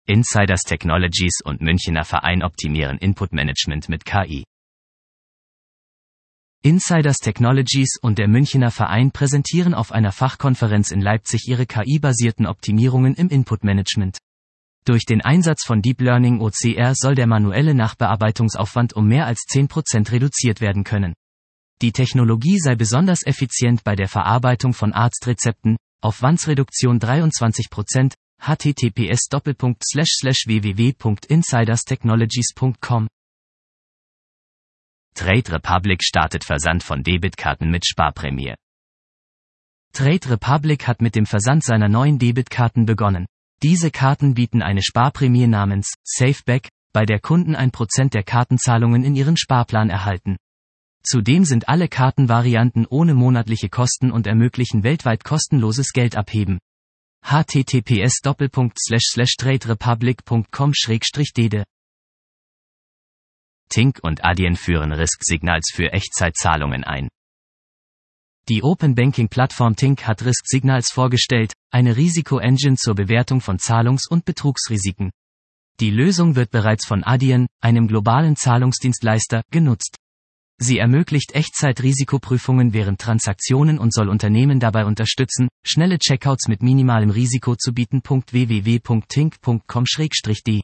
Insiders Technologies und Münchner Verein optimieren Input-Management mit KI. Insiders Technologies und der Münchner Verein präsentieren auf einer Fachkonferenz in Leipzig ihre KI-basierten Optimierungen im Input-Management. Durch den Einsatz von Deep Learning OCR soll der manuelle Nachbearbeitungsaufwand um mehr als 10% reduziert werden können. Die Technologie sei besonders effizient bei der Verarbeitung von Arztrezepten, Aufwandsreduktion 23%, https://www.insiderstechnologies.com. Trade Republic startet Versand von Debitkarten mit Sparprämie. Trade Republic hat mit dem Versand seiner neuen Debitkarten begonnen. Diese Karten bieten eine Sparprämie namens Safeback, bei der Kunden 1% der Kartenzahlungen in ihren Sparplan erhalten. Zudem sind alle Kartenvarianten ohne monatliche Kosten und ermöglichen weltweit kostenloses Geldabheben. https://traderepublic.com/dede. Tink und Adyen führen Risk-Signals für Echtzeitzahlungen ein. Die Open-Banking-Plattform Tink hat Risk-Signals vorgestellt, eine Risiko-Engine zur Bewertung von Zahlungs- und Betrugsrisiken. Die Lösung wird bereits von Adyen, einem globalen Zahlungsdienstleister, genutzt. Sie ermöglicht Echtzeit-Risikoprüfungen während Transaktionen und soll Unternehmen dabei unterstützen, schnelle Checkouts mit minimalem Risiko zu bieten. www.tink.com/d.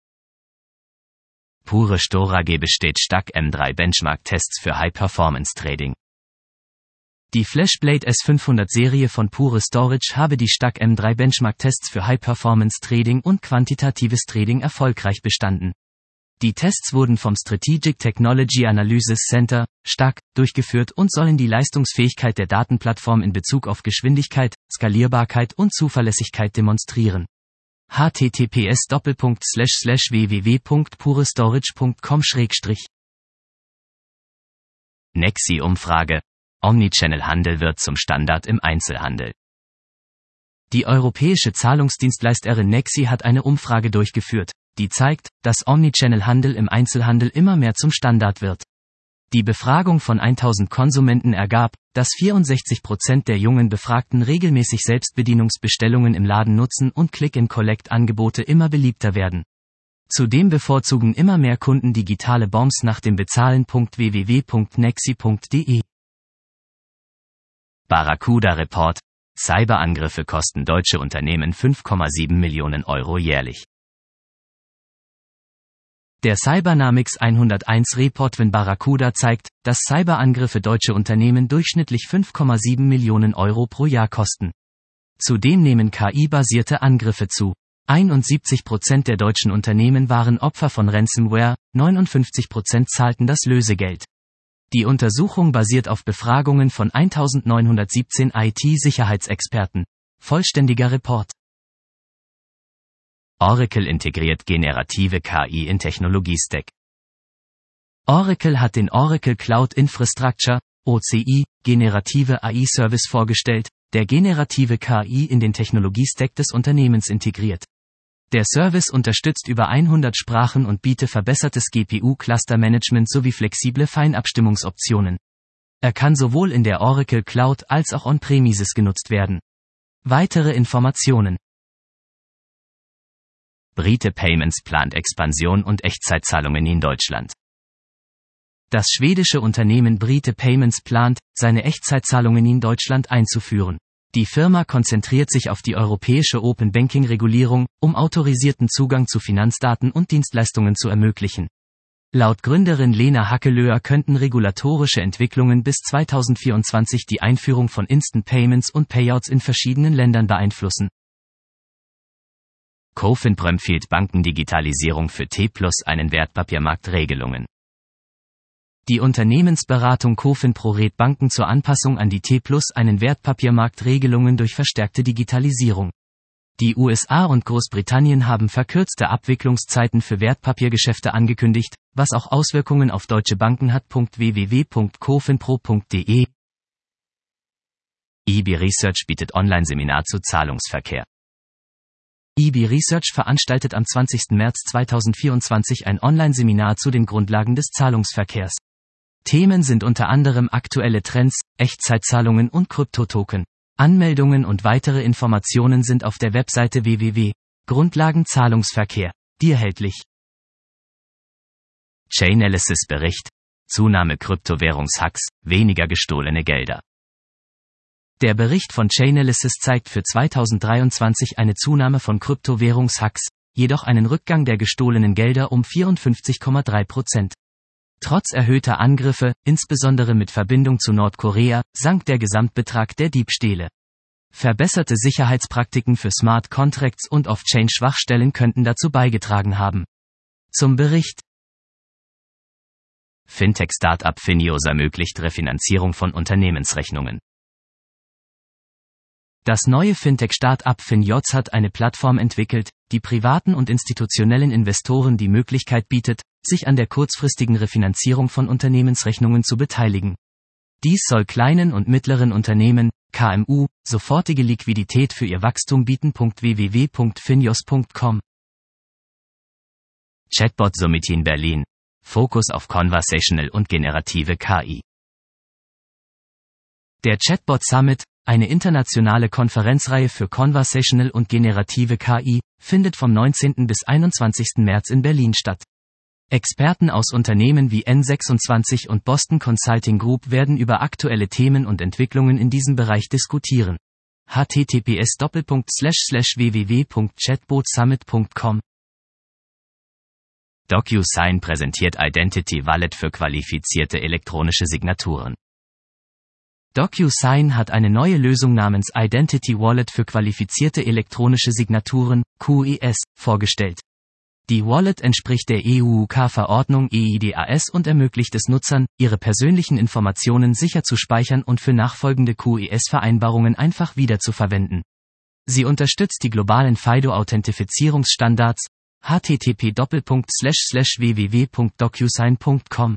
Pure Storage besteht Stack M3 Benchmark-Tests für High-Performance-Trading. Die FlashBlade S500-Serie von Pure Storage habe die Stack M3 Benchmark-Tests für High-Performance-Trading und quantitatives Trading erfolgreich bestanden. Die Tests wurden vom Strategic Technology Analysis Center, STAC, durchgeführt und sollen die Leistungsfähigkeit der Datenplattform in Bezug auf Geschwindigkeit, Skalierbarkeit und Zuverlässigkeit demonstrieren. https://www.purestorage.com/. Nexi-Umfrage: Omnichannel-Handel wird zum Standard im Einzelhandel. Die europäische Zahlungsdienstleisterin Nexi hat eine Umfrage durchgeführt, die zeigt, dass Omnichannel-Handel im Einzelhandel immer mehr zum Standard wird. Die Befragung von 1000 Konsumenten ergab, dass 64% der jungen Befragten regelmäßig Selbstbedienungsbestellungen im Laden nutzen und Click-and-Collect-Angebote immer beliebter werden. Zudem bevorzugen immer mehr Kunden digitale Bombs nach dem Bezahlen. www.nexi.de. Barracuda Report: Cyberangriffe kosten deutsche Unternehmen 5,7 Millionen Euro jährlich. Der Cybernomics 101 Report von Barracuda zeigt, dass Cyberangriffe deutsche Unternehmen durchschnittlich 5,7 Millionen Euro pro Jahr kosten. Zudem nehmen KI-basierte Angriffe zu. 71% der deutschen Unternehmen waren Opfer von Ransomware, 59% zahlten das Lösegeld. Die Untersuchung basiert auf Befragungen von 1917 IT-Sicherheitsexperten. Vollständiger Report. Oracle integriert generative KI in Technologiestack. Oracle hat den Oracle Cloud Infrastructure, OCI, generative AI-Service vorgestellt, der generative KI in den Technologiestack des Unternehmens integriert. Der Service unterstützt über 100 Sprachen und bietet verbessertes GPU-Cluster-Management sowie flexible Feinabstimmungsoptionen. Er kann sowohl in der Oracle Cloud als auch on-premises genutzt werden. Weitere Informationen: Brite Payments plant Expansion und Echtzeitzahlungen in Deutschland. Das schwedische Unternehmen Brite Payments plant, seine Echtzeitzahlungen in Deutschland einzuführen. Die Firma konzentriert sich auf die europäische Open-Banking-Regulierung, um autorisierten Zugang zu Finanzdaten und Dienstleistungen zu ermöglichen. Laut Gründerin Lena Hackelöer könnten regulatorische Entwicklungen bis 2024 die Einführung von Instant Payments und Payouts in verschiedenen Ländern beeinflussen. KoFin empfiehlt Bankendigitalisierung für T+ einen Wertpapiermarkt Regelungen. Die Unternehmensberatung KoFin rät Banken zur Anpassung an die T+ einen Wertpapiermarkt Regelungen durch verstärkte Digitalisierung. Die USA und Großbritannien haben verkürzte Abwicklungszeiten für Wertpapiergeschäfte angekündigt, was auch Auswirkungen auf deutsche Banken hat. www.cofinpro.de. IB Research bietet Online-Seminar zu Zahlungsverkehr. IB Research veranstaltet am 20. März 2024 ein Online-Seminar zu den Grundlagen des Zahlungsverkehrs. Themen sind unter anderem aktuelle Trends, Echtzeitzahlungen und Kryptotoken. Anmeldungen und weitere Informationen sind auf der Webseite www. Grundlagenzahlungsverkehr, die erhältlich. Chainalysis Bericht: Zunahme Kryptowährungshacks, weniger gestohlene Gelder. Der Bericht von Chainalysis zeigt für 2023 eine Zunahme von Kryptowährungshacks, jedoch einen Rückgang der gestohlenen Gelder um 54,3%. Trotz erhöhter Angriffe, insbesondere mit Verbindung zu Nordkorea, sank der Gesamtbetrag der Diebstähle. Verbesserte Sicherheitspraktiken für Smart Contracts und Off-Chain-Schwachstellen könnten dazu beigetragen haben. Zum Bericht: Fintech-Startup Fineos ermöglicht Refinanzierung von Unternehmensrechnungen. Das neue Fintech-Startup Fineos hat eine Plattform entwickelt, die privaten und institutionellen Investoren die Möglichkeit bietet, sich an der kurzfristigen Refinanzierung von Unternehmensrechnungen zu beteiligen. Dies soll kleinen und mittleren Unternehmen, KMU, sofortige Liquidität für ihr Wachstum bieten. www.fineos.com. Chatbot Summit in Berlin. Fokus auf Conversational und generative KI. Der Chatbot Summit, eine internationale Konferenzreihe für Conversational und generative KI, findet vom 19. bis 21. März in Berlin statt. Experten aus Unternehmen wie N26 und Boston Consulting Group werden über aktuelle Themen und Entwicklungen in diesem Bereich diskutieren. https://www.chatbotsummit.com. DocuSign präsentiert Identity Wallet für qualifizierte elektronische Signaturen. DocuSign hat eine neue Lösung namens Identity Wallet für qualifizierte elektronische Signaturen, QES, vorgestellt. Die Wallet entspricht der EU-UK-Verordnung eIDAS und ermöglicht es Nutzern, ihre persönlichen Informationen sicher zu speichern und für nachfolgende QES-Vereinbarungen einfach wiederzuverwenden. Sie unterstützt die globalen FIDO-Authentifizierungsstandards. http://www.docusign.com.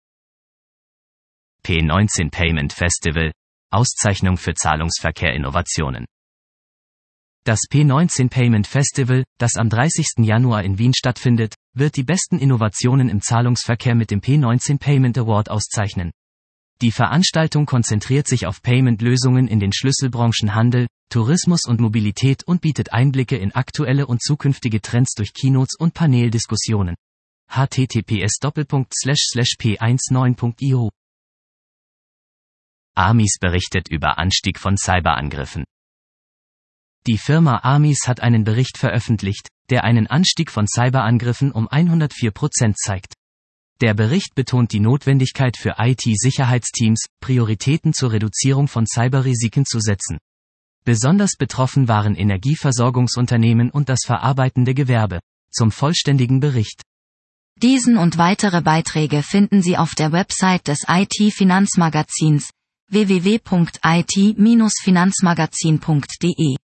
P19 Payment Festival, Auszeichnung für Zahlungsverkehr Innovationen. Das P19 Payment Festival, das am 30. Januar in Wien stattfindet, wird die besten Innovationen im Zahlungsverkehr mit dem P19 Payment Award auszeichnen. Die Veranstaltung konzentriert sich auf Payment-Lösungen in den Schlüsselbranchen Handel, Tourismus und Mobilität und bietet Einblicke in aktuelle und zukünftige Trends durch Keynotes und Paneldiskussionen. https://p19.io. Amis berichtet über Anstieg von Cyberangriffen. Die Firma Amis hat einen Bericht veröffentlicht, der einen Anstieg von Cyberangriffen um 104% zeigt. Der Bericht betont die Notwendigkeit für IT-Sicherheitsteams, Prioritäten zur Reduzierung von Cyberrisiken zu setzen. Besonders betroffen waren Energieversorgungsunternehmen und das verarbeitende Gewerbe. Zum vollständigen Bericht. Diesen und weitere Beiträge finden Sie auf der Website des IT-Finanzmagazins www.it-finanzmagazin.de.